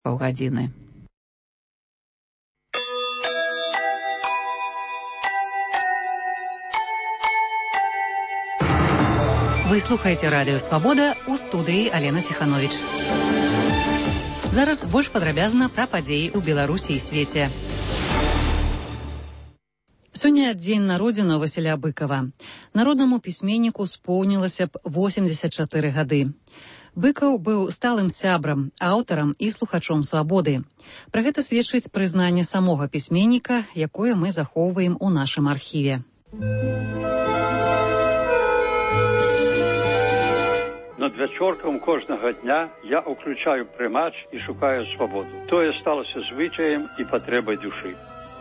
паўгадзіны. Вы слухаеце радыё «Свабода», у студыі Алена Ціхановіч. Зараз больш падрабязна пра падзеі ў Беларусі і свеце. Сёння дзень народзінаў Васіля Быкава. Народнаму пісьменніку споўнілася б 84 гады. Быкаў быў сталым сябрам, аўтарам і слухачом «Свабоды». Пра гэта сведчыць прызнанне самога пісьменніка, якое мы захоўваем у нашым архіве. Над вечорком кожного дня я уключаю приймач і шукаю свободу. Тое сталося звичаєм і потребою душі.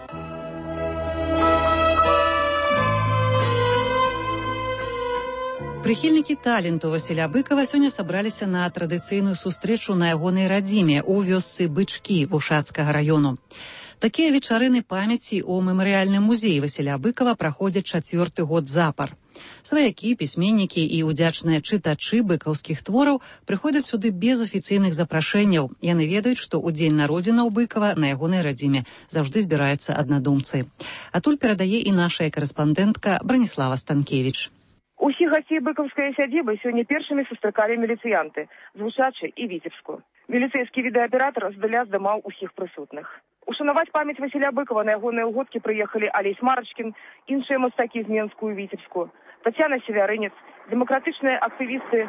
Прыхільнікі таленту Васіля Быкава сёння сабраліся на традыцыйную сустрэчу на ягонай радзіме ў вёсцы Бычкі Вушацкага раёну. Такія вечарыны памяці ў мемарыяльным музеі Васіля Быкава праходзяць 4-й год запар. Сваякі, пісьменнікі і удзячныя чытачы быкаўскіх твораў прыходзяць сюды без афіцыйных запрашэнняў. Яны ведаюць, што ў дзень народзінаў Быкава на ягонай радзіме заўжды збіраюцца аднадумцы. Адтуль перадае і наша карэспандэнтка Браніслава Станкевіч. Усіх гасцей быкаўскай сядзібы сёння першымі сустракалі міліцыянты з Вушачы і Віцебску. Міліцэйскі відэааператар здаля здымаў усіх прысутных. Ушанаваць памяць Васіля Быкава на ягоныя ўгодкі прыехалі Алесь Марачкін, іншыя мастакі з Менскую, Віцебску, Тацяна Севярынец, дэмакратычныя актывісты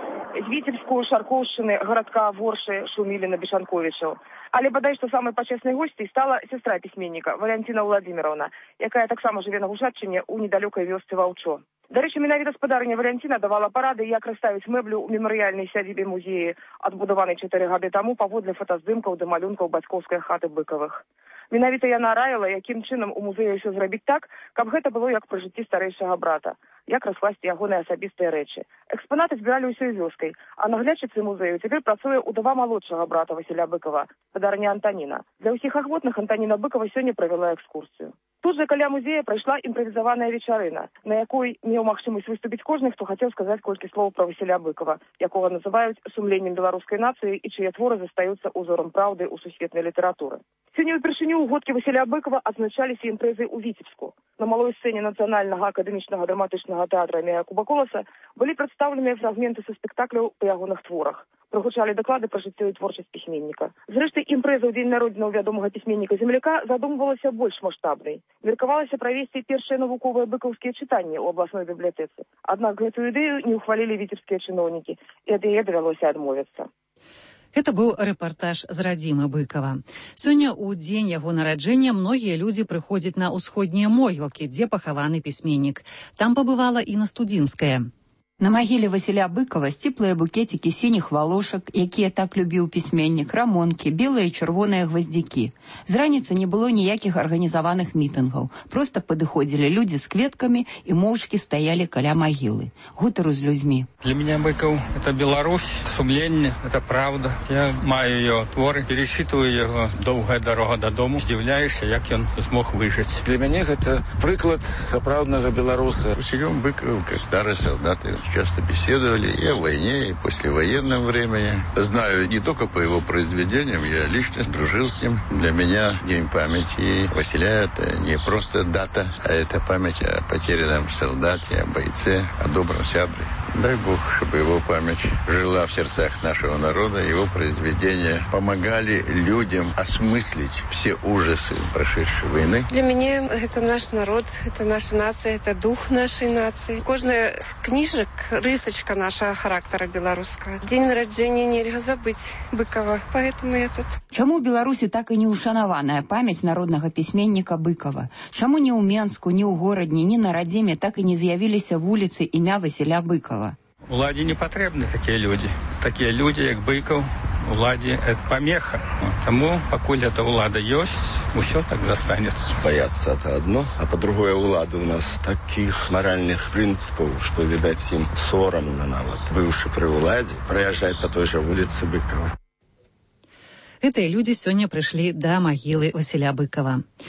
з Віцебску, Шаркоўшчыны, гарадка Воршы, Шуміліна, Бешанковічаў. Але бадай, што самай пачеснай госцей стала сястра пісьменніка Валянціна Владзіміровна, якая таксама жыве на Гушаччыне ў недалёкай вёсцы Ваўчо. Дарэчы, менавіта гаспадарыня Валянціна давала парады, як расставіць мэблю ў мемарыяльнай сядзібе музеі, адбудаванай 4 гады таму паводле фотаздымкаў да малюнкаў бацькоўскай хаты Быкавых. Менавіта яна раіла, якім чынам у музеі ўсё зрабіць так, каб гэта было як пры жыцці старэйшага брата, як раскласці ягоныя асабістыя рэчы. Экспанаты збіралі ўсёй вёскай, а наглядчыцай музею цяпер працуе ўдава малодшага брата Васіля Быкава, гаспадарыня Антаніна. Для ўсіх ахвотных Антаніна Быкава сёння правяла экскурсію. Тут жа каля музея прайшла імправізаваная вечарына, на якой меў магчымасць выступіць кожны, хто хацеў сказаць колькі слоў пра Васіля Быкава, якога называюць сумленнем беларускай нацыі і чые творы застаюцца ўзорам праўды ў сусветнай літаратуры. Сёння ўпершыню ўгодкі Васіля Быкава адзначаліся імпрэзай у Віцебску. На малой сцэне Нацыянальнага акадэмічнага драматычнага тэатра імя Якуба Коласа былі прадстаўленыя фрагменты са спектакляў па ягоных творах. Прагучалі даклады пра жыццё і творчасць пісьменніка. Зрэшты, імпрэза ў дзень народзінаў вядомага пісьменніка-земляка задумвалася больш маштабнай. Меркавалася правесці першыя навуковыя быкаўскія чытанні ў абласной бібліятэцы. Аднак гэтую ідэю не ўхвалілі віцебскія чыноўнікі, і ад яе давялося адмовіцца. Гэта быў рэпартаж з радзімы Быкава. Сёння ў дзень яго нараджэння многія людзі прыходзяць на ўсходнія могілкі, дзе пахаваны пісьменнік. Там пабывала і на Студзінская. На магіле Васіля Быкава сціплыя букетікі сініх валошак, якія так любіў пісьменнік, рамонкі, белыя і чырвоныя гваздзікі. З раніцы не было ніякіх арганізаваных мітынгаў. Проста падыходзілі людзі з кветкамі і моўчкі стаялі каля магілы. Гутару з людзьмі. Для меня Быков — это Беларусь, сумление, это правда. Я маю ее творы, перечитываю его «Долгая дорога додому». Здивляешься, як он смог выжить. Для меня это приклад сапраўднага беларуса. Василем Быковым, как старые солдаты, часто беседовали и о войне, и послевоенном времени. Знаю не только по его произведениям, я лично дружил с ним. Для меня День памяти Василя — это не просто дата, а это память о потерянном солдате, о бойце, о добром сябре. Дай Бог, чтобы его память жила в сердцах нашего народа, его произведения помогали людям осмыслить все ужасы прошедшей войны. Для меня это наш народ, это наша нация, это дух нашей нации. Кожная з книжек — рисочка нашего характера белорусского. День народжения нельзя забыть Быкова, поэтому я тут. Чаму ў Беларусі так і не ушанаваная памяць народнага пісьменніка Быкова? Чаму ні ў Менску, ні ў горадні, ні на радзіме так і не з'явіліся вуліцы імя Васіля Быкова? Уладе не потрібні такі люди. Такі люди, як Быков, уладе это помеха. Тому, покуль эта улада есть, все так застанется. Бояться это одно, а по-другое улады у нас таких моральных принципов, что, видать, им соромно нават. Бывший при уладе проезжает по той же улице Быкова. Гэтыя людзі сёння прыйшлі да магілы Васіля Быкава.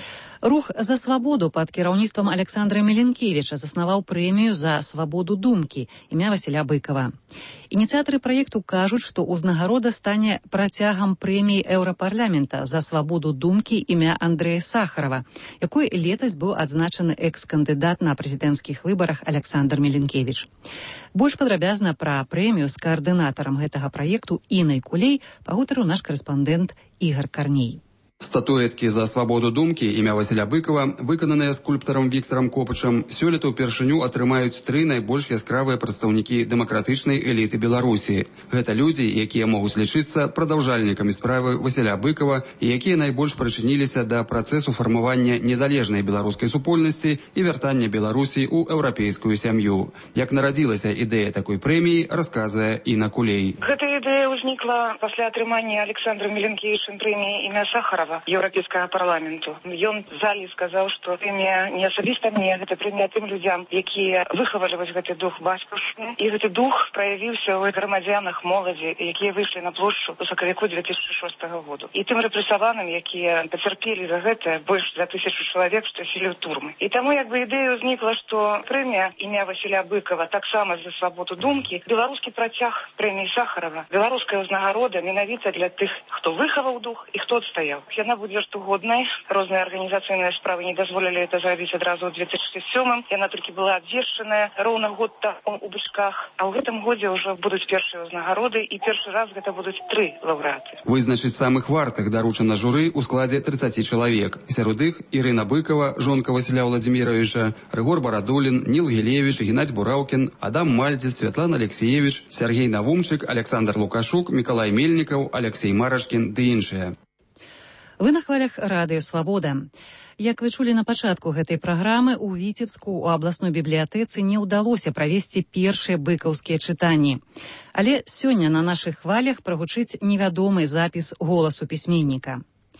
Рух «За свабоду» пад кіраўніцтвам Александра Меленкевіча заснаваў прэмію «За свабоду думкі» імя Васіля Быкава. Ініцыятары праекту кажуць, што ўзнагарода стане працягам прэміі Еўрапарламента «За свабоду думкі» імя Андрэя Сахарова, якой летась быў адзначаны экс-кандыдат на прэзідэнцкіх выбарах Александр Меленкевіч. Больш падрабязна пра прэмію з каардынатарам гэтага праекту Інай Кулей пагутарыў наш карэспандэнт Ігар Карней. Статуэткі «За свабоду думкі» імя Васіля Быкава, выкананыя скульптарам Віктарам Копачам, сёлета ўпершыню атрымаюць 3 найбольш яскравыя прадстаўнікі дэмакратычнай эліты Беларусі. Гэта людзі, якія могуць лічыцца прадаўжальнікамі справы Васіля Быкава і якія найбольш прычыніліся да працэсу фармавання незалежнай беларускай супольнасці і вяртання Беларусі ў еўрапейскую сям'ю. Як нарадзілася ідэя такой прэміі, расказвае Інна Кулей. Гэта ідэя ўзнікла пасля атрымання Александром Меленкевічем прэміі імя Сахарова Еўрапейскага парламенту. Ён в зале сказаў, што прэмія не асабіста мне, гэта прэмія тым людзям, якія выхавалі вось гэты дух бацькаўшчыны. І гэты дух праявіўся ў грамадзянах моладзі, якія выйшлі на плошчу ў сакавіку 2006 году. І тым рэпрэсаваным, якія пацярпелі за гэта больш за 1000 чалавек, што сілі ў турмы. І таму ідэя ўзнікла, што прэмія імя Васіля Быкава таксама за свабоду думкі, беларускі працяг прэміі Сахарова, беларуская ўзнагарода менавіта для тых, хто выхаваў дух і хто адстаяў. Яна будзе штогоднай. Розныя арганізацыйныя справы не дазволілі это зрабіць адразу ў 2007-м. Яна толькі была абвешчаная роўна год таму ў Бычках. А ў гэтым годзе ўжо будуць першыя ўзнагароды і першы раз гэта будуць 3 лаўрэаты. Вызначыць самых вартых даручана журы ў складзе 30 чалавек. Сярод іх Ірына Быкава, жонка Васіля Владзіміровича, Рыгор Барадулін, Ніл Гілевіч, Геннадзь Бураўкін, Адам Мальдзіц, Святлана Алексеевич, Сергей Навумчык, Александр Лукашук, Мікалай Мельнікаў, Алексей Марашкін ды іншыя. Вы на хвалях радыё «Свабода». Як вы чулі на пачатку гэтай праграмы, у Віцебску у абласной бібліятэцы не ўдалося правесці першыя быкаўскія чытанні. Але сёння на нашых хвалях прагучыць невядомы запіс голасу пісьменніка.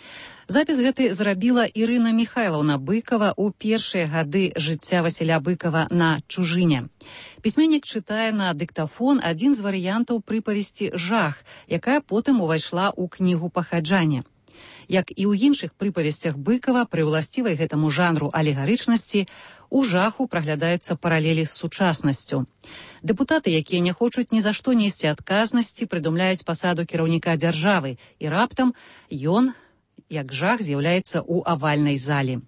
Запіс гэты зрабіла Ірына Міхайлаўна Быкава ў першыя гады жыцця Васіля Быкава на чужыне. Пісьменнік чытае на дыктафон адзін з варыянтаў прыпавесці «Жах», якая потым увайшла ў кнігу «Пахаджанне». Як і ў іншых прыпавесцях Быкава, пры ўласцівай гэтаму жанру алегарычнасці, у «Жаху» праглядаюцца паралелі з сучаснасцю. Дэпутаты, якія не хочуць ні за што несці адказнасці, прыдумляюць пасаду кіраўніка дзяржавы, і раптам ён, як жах, з'яўляецца ў авальнай зале.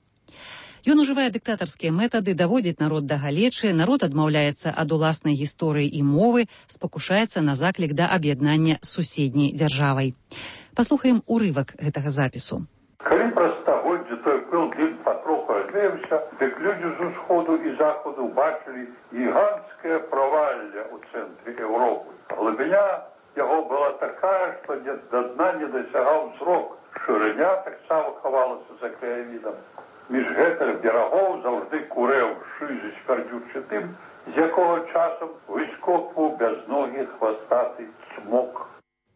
Ён ужывае дыктатарскія метады, даводзіць народ да галечы, народ адмаўляецца ад уласнай гісторыі і мовы, спакушаецца на заклік да аб'яднання з суседняй дзяржавай. Паслухаем урывак гэтага запісу. Калі праз стагоддзе той пыл дзень патроху разлеўся, дык людзі з усходу і захаду бачылі гіганцкае правалле ў цэнтры Еўропы. Глыбіня яго была такая, што да дна не дасягаў зрок. Шырыня таксама хавалася за краявідам. Між гэтых берагоў заўжды курэў шызы смярдзючы тым, з якога часам выскокваў бязногі хвастаты цмок.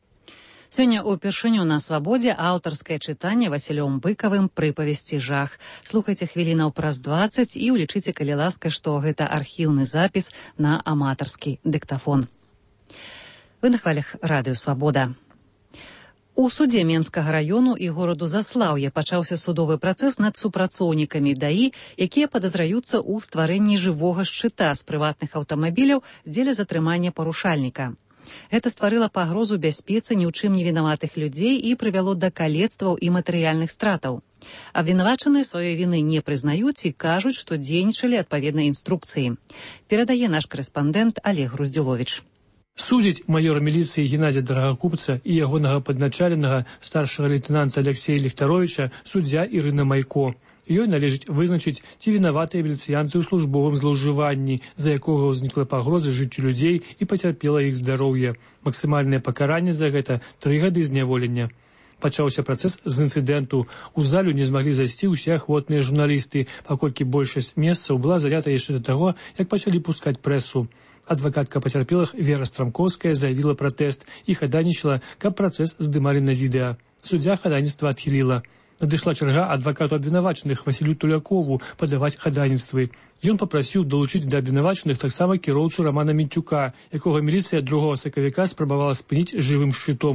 Сёння ўпершыню на «Свабодзе» аўтарскае чытанне Васілём Быкавым прыпавесці «Жах». Слухайце хвілінаў праз 20 і ўлічыце, калі ласка, што гэта архіўны запіс на аматарскі дыктафон. Вы на хвалях радыё «Свабода». У судзе Менскага раёну і гораду Заслаўе пачаўся судовы працэс над супрацоўнікамі ДАІ, якія падазраюцца ў стварэнні жывога шчыта з прыватных аўтамабіляў дзеля затрымання парушальніка. Гэта стварыла пагрозу бяспецы ні ў чым не вінаватых людзей і прывяло да калецтваў і матэрыяльных стратаў. Абвінавачаныя сваёй віны не прызнаюць і кажуць, што дзейнічалі адпаведна інструкцыі. Перадае наш карэспандэнт Олег Груздзіловіч. Судзіць маёра міліцыі Геннадзя Дарагакупца і ягонага падначаленага старшага лейтэнанта Алексея Ліхтаровіча суддзя Ірына Майко. Ёй належыць вызначыць, ці вінаватыя міліцыянты ў службовым злоўжыванні, за якога ўзнікла пагроза жыццю людзей і пацярпела іх здароўе. Максімальнае пакаранне за гэта 3 гады зняволення. Пачаўся працэс з інцыдэнту. У залю не змаглі зайсці ўсе ахвотныя журналісты, паколькі большасць месцаў была занята яшчэ да таго, як пачалі пускаць прэсу. Адвакатка пацярпелых Вера Страмковская заявіла пратэст і хадайнічала, каб працэс здымалі на відэа. Суддзя хадайніцтва адхіліла. Надышла чарга адвакату абвінавачаных Васілю Тулякову падаваць хадайніцтвы. Ён папрасіў далучыць да абвінавачаных таксама кіроўцу Рамана Мінчука, якога міліцыя 2 сакавіка спрабавала спыніць жывым шчытом.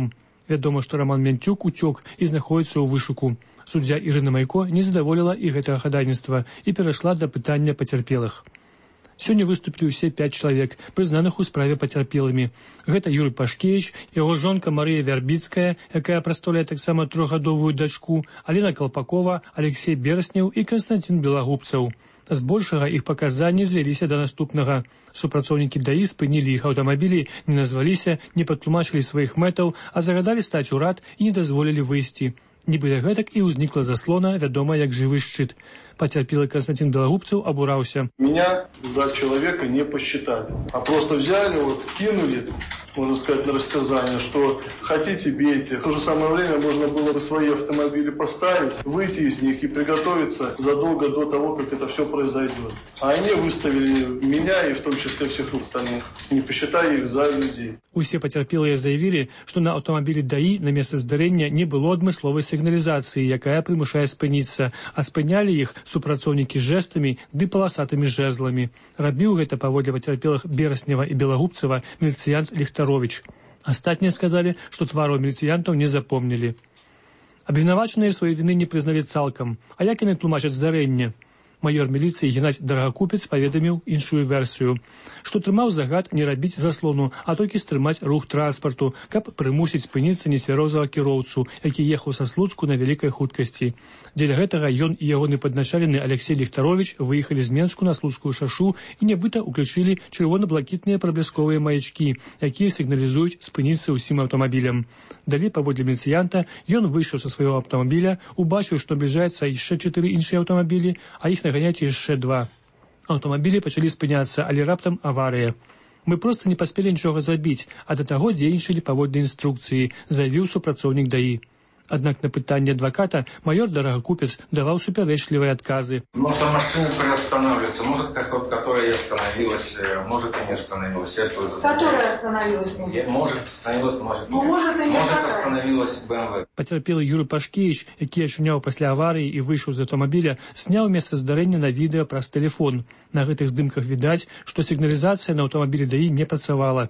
Вядома, што Роман Мянцюк уцёк і знаходзіцца ў вышуку. Суддзя Ірына Майко не задаволіла і гэтага хадайніцтва і перайшла да пытання пацярпелых. Сёння выступілі ўсе 5 чалавек, прызнаных у справе пацярпелымі. Гэта Юрый Пашкевіч, яго жонка Марыя Вярбіцкая, якая прадстаўляе таксама 3гадовую дачку, Алена Калпакова, Алексей Берснеў і Константин Белагубцаў. Збольшага іх паказанні звяліся да наступнага. Супрацоўнікі ДАІ спынілі іх аўтамабілі, не назваліся, не патлумачылі сваіх мэтаў, а загадалі стаць у рад і не дазволілі выйсці. Нібыта гэтак і ўзнікла заслона, вядома як жывы шчыт. Пацярпелы Константин Белагубцаў абураўся. Меня за человека не посчитали, а просто взяли, кинули, можно сказать, на растерзание, что хотите, бейте. В то же самое время можно было бы свои автомобили поставить, выйти из них и приготовиться задолго до того, как это все произойдет. А они выставили меня и в том числе всех остальных, не посчитая их за людей. Усе пацярпелыя заявілі, што на аўтамабілі ДАІ на месцы здарэння не было адмысловай сігналізацыі, якая прымушае спыніцца, а спынялі іх супрацоўнікі жэстамі ды паласатымі жэзламі. Рабіў гэта паводле пацярпелых Берснева і Белагубцева міліцыянт Ліхтаровіч. Астатнія сказалі, што твараў міліцыянтаў не запомнілі. Абвінавачаныя свае віны не прызналі цалкам. А як яны тлумачаць здарэнне? Майор міліцыі Геннадзь Дарагакупец паведаміў іншую версію, што трымаў загад не рабіць заслону, а толькі стрымаць рух транспарту, каб прымусіць спыніцца нецвярозага кіроўцу, які ехаў са Слуцку на вялікай хуткасці. Дзеля гэтага ён і ягоны падначалены Алексей Ліхтаровіч выехалі з Менску на Слуцкую шашу і нібыта ўключылі чырвона-блакітныя праблісковыя маячкі, якія сігналізуюць спыніцца ўсім аўтамабілям. Далей, паводле міліцыянта, ён выйшаў са свайго аўтамабіля, убачыў, што набліжаецца яшчэ 4 іншыя аўтамабілі, а іх наганяць яшчэ 2. Аўтамабілі пачалі спыняцца, але раптам аварыя. Мы проста не паспелі нічога зрабіць, а да таго дзейнічалі паводле інструкцыі, заявіў супрацоўнік ДАІ. Аднак на пытанне адваката майор Дарагакупец даваў супярэчлівыя адказы. Может, машина приостанавливается, может, которая остановилась, может, и не остановилась. Которая остановилась? Может, остановилась, может, ну, может остановилась БМВ. Пацярпелы Юрый Пашкевіч, які ачуняў пасля аварыі і выйшаў з аўтамабіля, сняў месца здарэння на відэа праз тэлефон. На гэтых здымках відаць, што сігналізацыя на аўтамабілі ДАІ не працавала.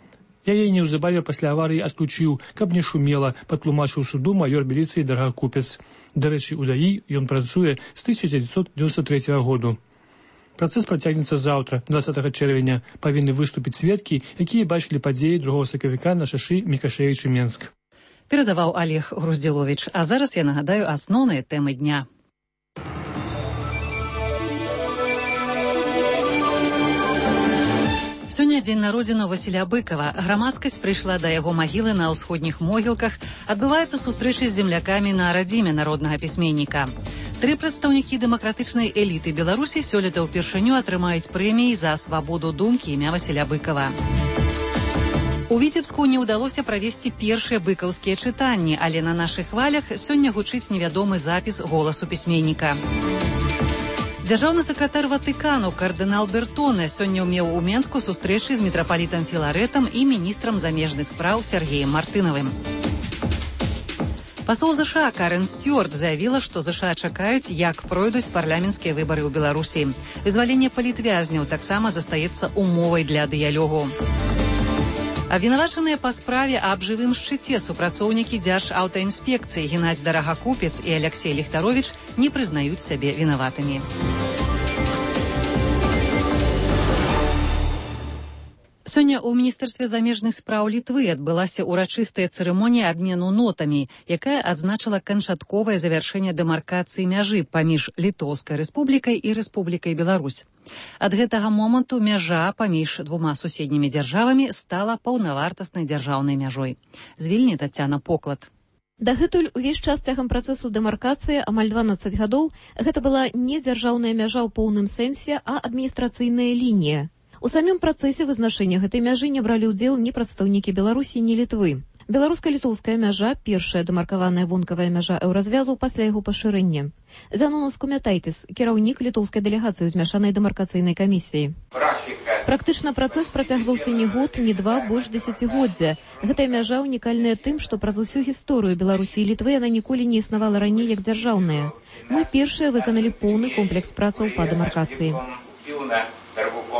Я яе неўзабаве пасля аварыі адключыў, каб не шумела, патлумачыў суду майор міліцыі Дарагакупец. Дарэчы, у ДАІ ён працуе з 1993 году. Працэс працягнецца заўтра, 20 чэрвеня. Павінны выступіць сведкі, якія бачылі падзеі 2 сакавіка на шашы Мікашэвіч-Менск. Перадаваў Олег Груздзіловіч. А зараз я нагадаю асноўныя тэмы дня. Сёння дзень народзінаў Васіля Быкова. Грамадскасць прыйшла да яго магілы на ўсходніх могілках. Адбываюцца сустрэчы з землякамі на радзіме народнага пісьменніка. 3 прадстаўнікі дэмакратычнай эліты Беларусі сёлета ўпершыню атрымаюць прэміі за свабоду думкі імя Васіля Быкова. У Віцебску не ўдалося правесці першыя быкаўскія чытанні, але на нашых хвалях сёння гучыць невядомы запіс голасу пісьменніка. Дзяржаўны сакратар Ватыкану кардынал Бертоне сёння меў у Менску сустрэчы з мітрапалітам Філарэтам і міністрам замежных спраў Сергеем Мартынавым. Пасол ЗША Карен Стюарт заявіла, што ЗША чакаюць, як пройдуць парламенцкія выбары ў Беларусі. Вызваленне палітвязняў таксама застаецца умовай для дыялогу. Абвінавачаныя па справе аб жывым шчыце супрацоўнікі Дзяржаўтаінспекцыі Геннадзь Дарагакупец і Алексей Ліхтаровіч не прызнаюць сябе вінаватымі. Сёння ў міністэрстве замежных спраў Літвы адбылася ўрачыстая цырымонія абмену нотамі, якая адзначыла канчатковае завяршэнне дэмаркацыі мяжы паміж Літоўскай рэспублікай і Рэспублікай Беларусь. Ад гэтага моманту мяжа паміж 2 суседнімі дзяржавамі стала паўнавартаснай дзяржаўнай мяжой. З Вільні Тацяна Поклад. Дагэтуль увесь час цягам працэсу дэмаркацыі, амаль 12 гадоў, гэта была не дзяржаўная мяжа ў поўным сэнсе, а адміністрацыйная лінія. У самім працэсе вызначэння гэтай мяжы не бралі ўдзел ні прадстаўнікі Беларусі, ні Літвы. Беларуска-літоўская мяжа – першая дэмаркаваная вонкавая мяжа еўразвязу пасля яго пашырэння. Занонус Кумятайтыс, кіраўнік літоўскай дэлегацыі ў змяшанай дэмаркацыйнай камісіі. Практычна працэс працягваўся не год, не 2, больш дзесяцігоддзя. Гэтая мяжа унікальная тым, што праз усю гісторыю Беларусі і Літвы яна ніколі не існавала раней як дзяржаўная. Мы першыя выканалі поўны комплекс працаў па дэмаркацыі.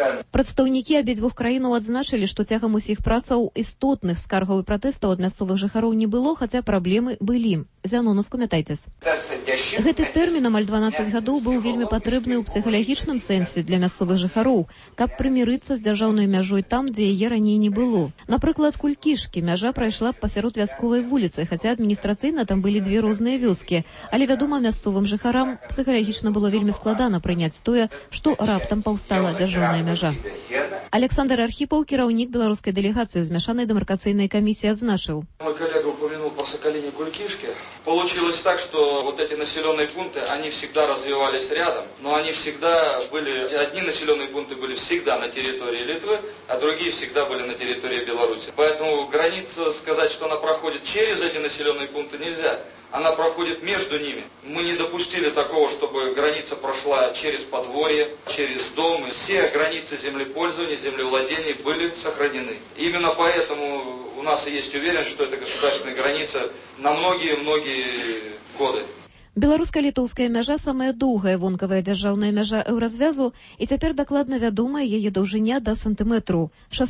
Прадстаўнікі абедзвюх краінаў адзначылі, што цягам усіх працаў істотных скаргаў і пратэстаў ад мясцовых жыхароў не было, хаця праблемы былі. Зянон, ускамятайцес. Гэты тэрмін амаль 12 гадоў быў вельмі патрэбны ў псіхалагічным сэнсе для мясцовых жыхароў, каб прымірыцца з дзяржаўнай мяжой там, дзе яе раней не было. Напрыклад, Кулькішкі мяжа прайшла пасярод вясковай вуліцы, хаця адміністрацыйна там былі дзве розныя вёскі. Але, вядома, мясцовым жыхарам псіхалагічна было вельмі складана прыняць тое, што раптам паўстала дзяржаўная мяжа. Александр Архипов, кіраўнік беларускай дэлегацыі ў змяшанай дэмаркацыйнай камісіі, адзначыў. Мой коллега упомянул про Соколине Кулькишки. Получилось так, что вот эти населенные пункты, они всегда развивались рядом, но они всегда были, одни населенные пункты были всегда на территории Литвы, а другие всегда были на территории Беларуси. Поэтому граница, сказать, что она проходит через эти населенные пункты, нельзя. Она проходит между ними. Мы не допустили такого, чтобы граница прошла через подворье, через дом. И все границы землепользования, землевладения были сохранены. Именно поэтому у нас и есть уверенность, что это государственная граница на многие-многие годы. Беларуска-літоўская мяжа самая доўгая вонкавая дзяржаўная мяжа еўразвязу, і цяпер дакладна вядомая яе даўжыня да сантыметру.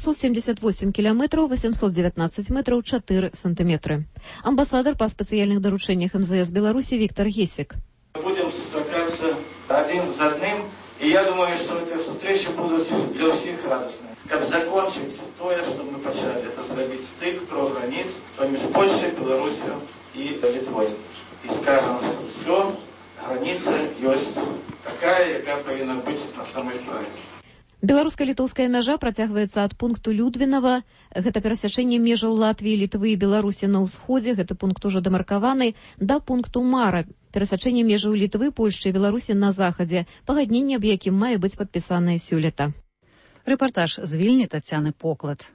678 кіламетраў, 819 метраў, 4 сантыметры. Амбасадар па спецыяльных даручэннях МЗС Беларусі Виктор Гесик. Будем сустракаться один за одним, и я думаю, что эти встречи будут для всех радостными. Как закончить то, что мы начали, это сделать стык 3 границ между Польшей, Беларусью и Литвой. И скажем, что все, граница есть такая, яка повинна быть на самой справе. Беларуска-літоўская мяжа працягваецца ад пункту Людвінава. Гэта перасячэнне межаў Латвіі, Літвы і Беларусі на ўсходзе. Гэты пункт ужо дэмаркаваны, да пункту Мара. Перасячэнне межаў Літвы, Польшчы і Беларусі на захадзе. Пагадненне, аб якім мае быць падпісанае сёлета. Рэпартаж з Вільні Тацяны Поклад.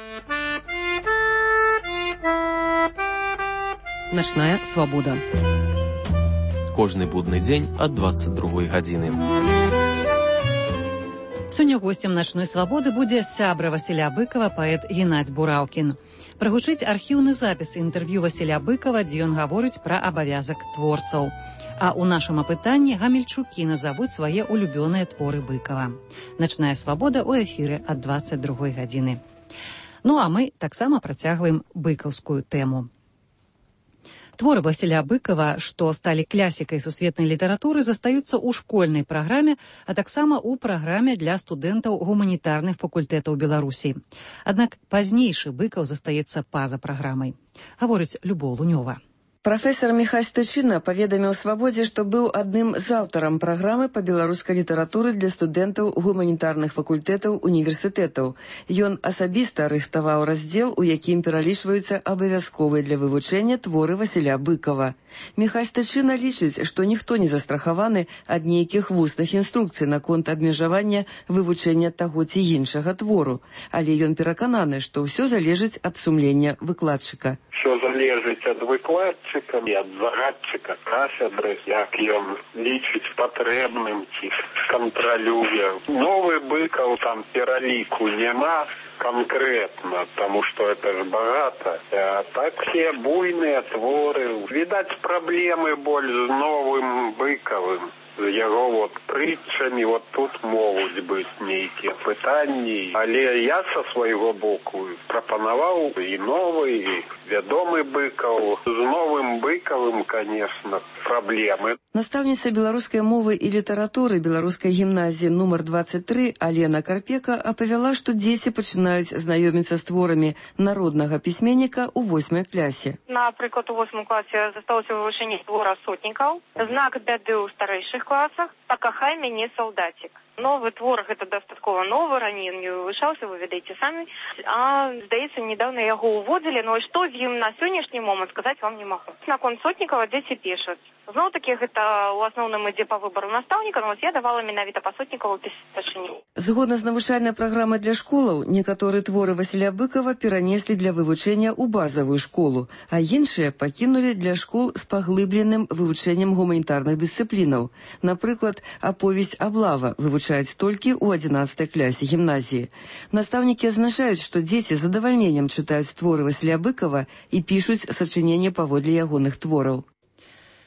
Начная свабода. Кожны будны дзень ад 22 гадзіны. Сёння госцем начной свабоды будзе сябра Васіля Быкова, паэт Геннадзь Бураўкін. Прагучыць архіўны запіс інтэрв'ю Васіля Быкова, дзе ён гаворыць пра абавязак творцаў. А ў нашым апытанні гамельчукі назавуць свае улюбёныя творы Быкова. Начная свабода ў эфіры ад 22 гадзіны. Ну а мы таксама працягваем быкаўскую тэму. Творы Васіля Быкова, што сталі класікай сусветнай літаратуры, застаюцца ў школьнай праграме, а таксама ў праграме для студэнтаў гуманітарных факультэтаў Беларусі. Аднак пазнейшы Быкаў застаецца па-за праграмай. Гаворыць Любоў Лунёва. Прафесор Міхась Тычына паведаміў Свабодзе, што быў адным з аўтарам праграмы па беларускай літаратуры для студэнтаў гуманітарных факультэтаў універсітэтаў. Ён асабіста рыхтаваў раздзел, у якім пералічваюцца абавязковыя для вывучэння творы Васіля Быкова. Міхась Тычына лічыць, што ніхто не застрахаваны ад нейкіх вусных інструкцый наконт абмежавання вывучэння таго ці іншага твору. Але ён перакананы, што ўсё залежыць ад сумлення выкладчыка. Все залежыць ад выкладчыка і ад загадчыка кафедры, як ён лічыць патрэбным ці кантралюе. Новы Быкаў там пераліку няма конкретно, потому что это ж богато. А так все буйные творы. Видать, проблемы больше с новым Быковым. Яго вот притчами, вот тут могут быть некие пытания. Але я со своего боку пропоновал и новый, и вядомый Быков. С новым Быковым, конечно, проблемы. Настаўніца беларускай мовы і літаратуры беларускай гімназіі нумар 23 Алена Карпека апавяла, што дзеці пачынаюць знаёміцца з творамі народнага пісьменніка ў 8 класе. Напрыклад, у 8 класе засталося вывучэнне твора Сотнікаў, знак бяды ў старэйшых класах, «Пакахай мяне, салдацік». Новый твор, гэта дастаткова новы, раней не вывучаўся, вы ведаеце самі. А, здаецца, недавно яго уводзілі, но што з ім на сённяшні момант сказаць вам не магу. Наконт Сотнікава дзеці пішуць. Зноў-такі гэта ў асноўным ідзе па выбару настаўніка, но я давала менавіта па Сотнікаву пісачыню. Згодна з навучальнай праграмай для школаў, некаторыя творы Васіля Быкова перанеслі для вывучэння ў базавую школу, а іншыя пакінулі для школ з паглыбленым вывучэннем гуманітарных дысцыплінаў. Напрыклад, аповесць «Аблава» вывучаюць толькі ў 11 класе гімназіі. Настаўнікі адзначаюць, што дзеці з задавальненнем чытаюць творы Васіля Быкова і пішуць сачыненне паводле ягоных твораў.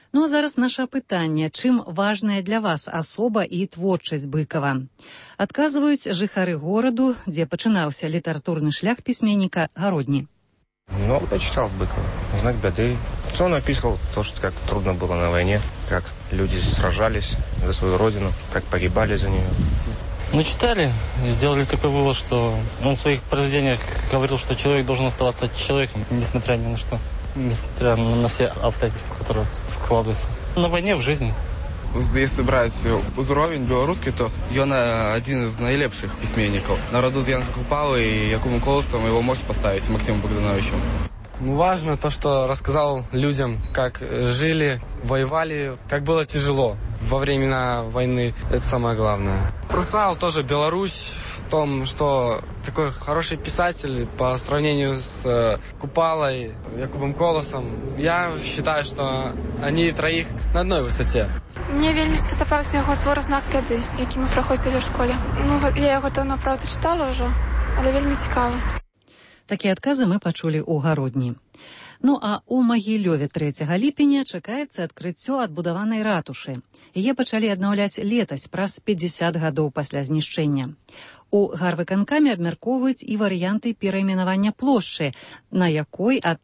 Ну а зараз наша пытанне, чым важная для вас асоба і творчасць Быкова. Адказваюць жыхары гораду, дзе пачынаўся літаратурны шлях пісьменніка Гародні. Много читал Быкова. «Знак беды». Все он описывал то, что как трудно было на войне, как люди сражались за свою родину, как погибали за нее. Ну, читали, сделали такой вывод, что он в своих произведениях говорил, что человек должен оставаться человеком, несмотря ни на что, несмотря на все обстоятельства, которые складываются. На войне, в жизни. Если брать узровень белорусский, то ён один из наилепших письменников. Народу з Янка Купала и Якубом Колосом его можно поставить Максимом Богдановичем. Важно то, что рассказал людям, как жили, воевали, как было тяжело во времена войны. Это самое главное. Прославил тоже Беларусь в том, что такой хороший писатель по сравнению с Купалой, Якубом Колосом. Я считаю, что они троих на одной высоте. Мне вельмі сподобався його твор «Знак беды», який ми проходили в школі. Ну, я його давно, правда, читала вже, але вельмі цікаво. Такія адказы мы пачулі ў Гародні. Ну а у Магілёве 3 ліпеня чакаецца адкрыццё адбудаванай ратушы. Яе пачалі аднаўляць летась, праз 50 гадоў пасля знішчэння. У гарвыканкаме абмяркоўваюць і варыянты перайменавання плошчы, на якой ад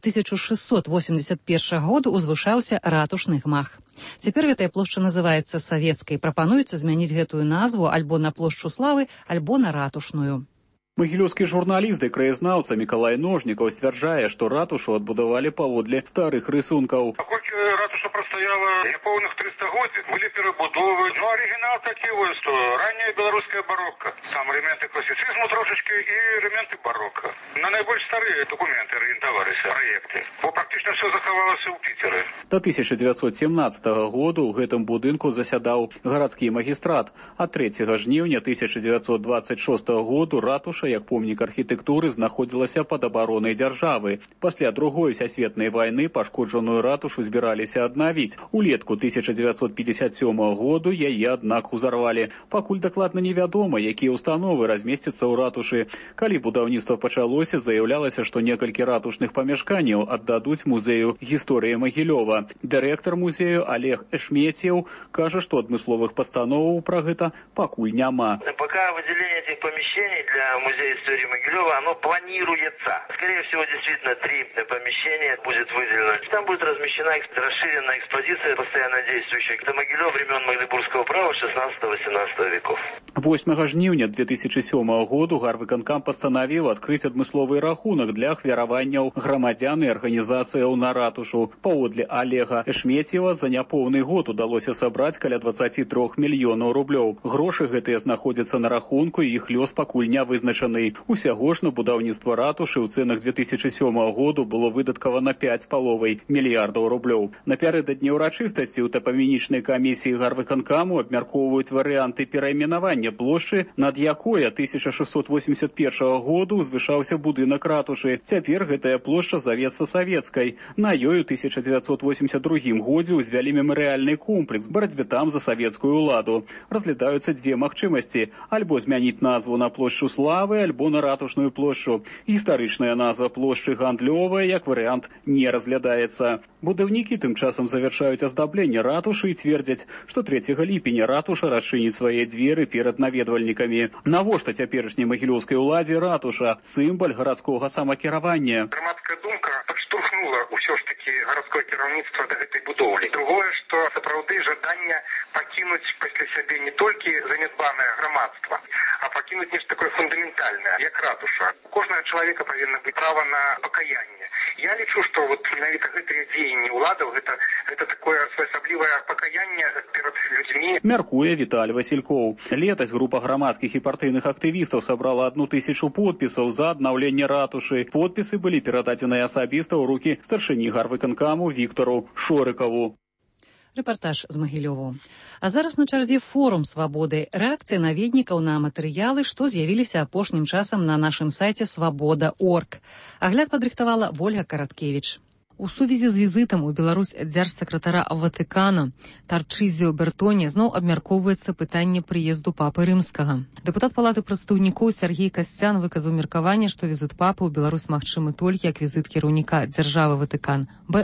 1681 году узвышаўся ратушны гмах. Цяпер гэтая плошча называецца савецкай. Прапануецца змяніць гэтую назву альбо на плошчу славы, альбо на ратушную. Магілёўскі журналіст і краязнаўца Мікалай Ножнікаў сцвярджае, што ратушу адбудавалі паводле старых рысункаў. Хоць ратуша прастаяла няпоўных 300 год, былі перабудовы. Ну, арыгінал такі вось, што ранняя беларуская барокка. Там элементы класіцызму трошечкі і элементы барокка. На найбольш старыя дакументы арыентаваліся, праекты. Бо практычна все захавалася ў Піцеры. До 1917 году ў гэтым будынку засядаў гарадскі магістрат, а 3 жніўня 1926 году ратуша як помнік архітэктуры знаходзілася пад абаронай дзяржавы. Пасля Другой сусветнай вайны пашкоджаную ратушу збіраліся аднавіць. Улетку 1957 году яе, аднак, узарвалі. Пакуль дакладна невядома, якія установы размесцяцца ў ратушы. Калі будаўніцтва пачалося, заяўлялася, што некалькі ратушных памяшканняў аддадуць музею гісторыі Магілёва. Дырэктар музею Олег Эшметьев кажа, што адмысловых пастановаў пра гэта пакуль няма. Пока выделение этих помещений для музея истории Могилева, оно планируется. Скорее всего, действительно, 3 помещения будет выделено. Там будет размещена расширенная экспозиция, постоянно действующая. Это Могилев времен Магдебургского права 16-18 веков. 8 жніўня 2007 году гарвыканкам пастанавіў адкрыць адмысловы рахунак для ахвяраванняў грамадзян і арганізацыяў на ратушу. Паводле Олега Эшметьева за няпоўны год удалося сабраць каля 23 мільёнаў рублёў. Грошы гэтыя знаходзяцца на рахунку, і іх лёс пакуль не вызначаны. Усяго ж на будаўніцтва ратушы ў цэнах 2007 году было выдаткавана 5,5 мільярдаў рублёў. Напярэдадні ўрачыстасці ў тапанімічнай камісіі гарвыканкаму абмяркоўваюць варыянты перайменавання плошчы, над якой 1681 году узвышаўся будынак ратушы. Цяпер гэтая плошча завецца савецкай. На ёй у 1982 годзе ўзвялі мемарыяльны комплекс барацьбе там за савецкую ўладу. Разглядаюцца 2 магчымасці: альбо змяніць назву на плошчу славы, альбо на ратушную плошчу. Гістарычная назва плошчы гандлёвая, як варыянт, не разглядаецца. Будаўнікі тым часам завяршаюць аздабленне ратушы і цвердзяць, што 3 ліпеня ратуша расчыніць свае дзверы перад наведвальнікамі. Навошта цяперашняй магілёўскай уладзе ратуша? Сімвал гарадскога самакіравання. Грамадская думка падштурхнула ўсё ж такі гарадское кіраўніцтва да гэтай будоўлі. Другое, што сапраўды жаданне пакінуць пасля сябе не толькі занядбанае грамадства, а пакінуць нешта такое фундаментальнае, як ратуша. У кожнага чалавека павінна быць права на пакаянне. Я лічу, што вот менавіта гэтыя дзеянні ўладаў гэта такое своеасаблівае пакаянне перад людзьмі. Мяркуе Віталь Васількоў. Летась група грамадскіх і партыйных актывістаў сабрала 1000 подпісаў за аднаўленне ратушы. Подпісы былі перададзеныя асабіста ў рукі старшыні гарвыканкаму Віктару Шорыкаву. Рэпартаж з Магілёву. А зараз на чарзе форум свабоды. Рэакцыя наведнікаў на матэрыялы, што з'явіліся апошнім часам на нашым сайце свабода.орг. Агляд падрыхтавала Вольга Караткевіч. У сувязі з візітам у Беларусь дзяржсакратара Ватыкана Тарчызіо Бертоне зноў абмяркоўваецца пытанне прыезду папы рымскага. Дэпутат палаты прадстаўнікоў Сергей Касцян выказаў меркаванне, што візіт папы ў Беларусь магчымы толькі як візіт кіраўніка дзяржавы Ватыкан БР.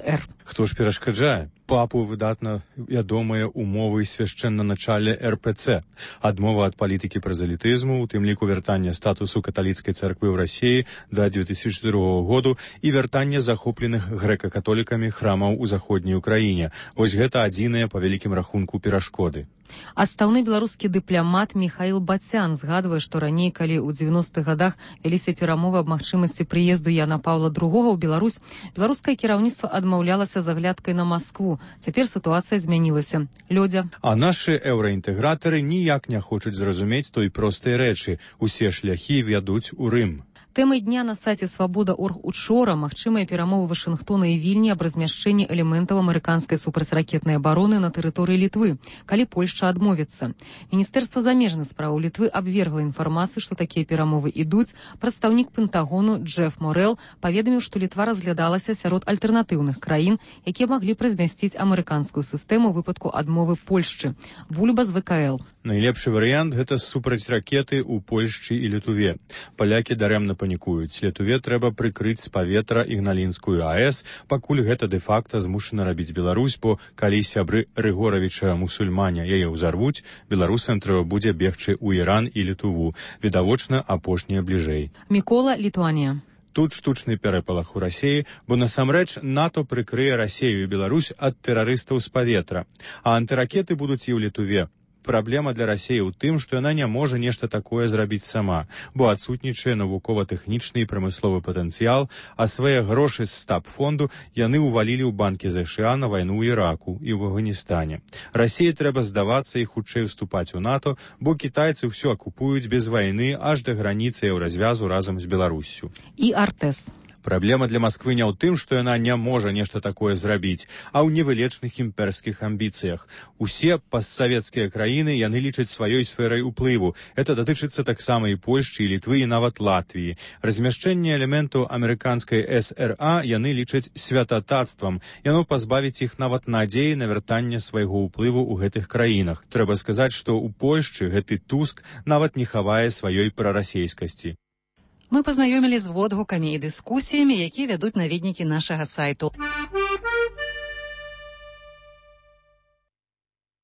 Хто ж перашкаджае? Папу выдатна вядомыя умовы свяшчэннаначалля РПЦ, адмова ад палітыкі празелітызму, у тым ліку вяртання статусу каталіцкай царквы ў Расіі да 2002 году і вяртання захопленых грэка-католікамі храмаў у заходняй Украіне. Вось гэта адзіныя па вялікім рахунку перашкоды. Адстаўны беларускі дыпламат Міхаіл Бацян згадвае, што раней, калі ў 90-х гадах вяліся перамовы аб магчымасці прыезду Яна Паўла II ў Беларусь, беларускае кіраўніцтва адмаўлялася з аглядкай на Маскву. Цяпер сітуацыя змянілася. Лёдзя. А нашы еўраінтэгратары ніяк не хочуць зразумець той простай рэчы. Усе шляхі вядуць у Рым. Тэмай дня на сайце Свабода.орг учора магчымыя перамовы Вашынгтона і Вільні аб размяшчэнні элементаў амерыканскай супрацьракетнай абароны на тэрыторыі Літвы, калі Польшча адмовіцца. Міністэрства замежных спраў Літвы абвергла інфармацыю, што такія перамовы ідуць. Прадстаўнік Пентагону Джеф Морэл паведаміў, што Літва разглядалася сярод альтэрнатыўных краін, якія маглі размясціць амерыканскую сістэму ў выпадку адмовы Польшчы. Бульба з ВКЛ. Найлепшы варыянт – гэта супраць ракеты ў Польшчы і Літве. Палякі дарэмна панікуюць. Літве трэба прыкрыць з паветра Ігналінскую АЭС, пакуль гэта дэ-факта змушана рабіць Беларусь, бо калі сябры Рыгоравіча мусульмане яе ўзарвуць, беларусам трэба будзе бегчы ў Іран і Літву. Відавочна, апошняе бліжэй. Мікола, Літуанія. Тут штучны перапалах у Расіі, бо насамрэч НАТО прыкрые Расію і Беларусь ад тэрарыстаў з паветра, а антыракеты будуць і ў Літве. Праблема для Расіі ў тым, што яна не можа нешта такое зрабіць сама, бо адсутнічае навукова-тэхнічны і прамысловы патэнцыял, а свае грошы з стаб-фонду яны ўвалілі ў банкі ЗША на вайну ў Іраку і ў Афганістане. Расіі трэба здавацца і хутчэй уступаць у НАТО, бо кітайцы ўсё акупуюць без вайны аж да граніцы еўразвязу разам з Беларуссю. І Артэс. Праблема для Масквы не ў тым, што яна не можа нешта такое зрабіць, а ў невылечных імперскіх амбіцыях. Усе постсавецкія краіны яны лічаць сваёй сферай уплыву. Это датычыцца таксама і Польшчы, і Літвы, і нават Латвіі. Размяшчэнне элементаў амерыканскай СРА яны лічаць святататствам. Яно пазбавіць іх нават надзеі на вяртанне свайго ўплыву ў гэтых краінах. Трэба сказаць, што ў Польшчы гэты Туск нават не хавае сваёй прарасейскасці. Мы пазнаёмілі з водгукамі і дыскусіямі, якія вядуць наведнікі нашага сайту.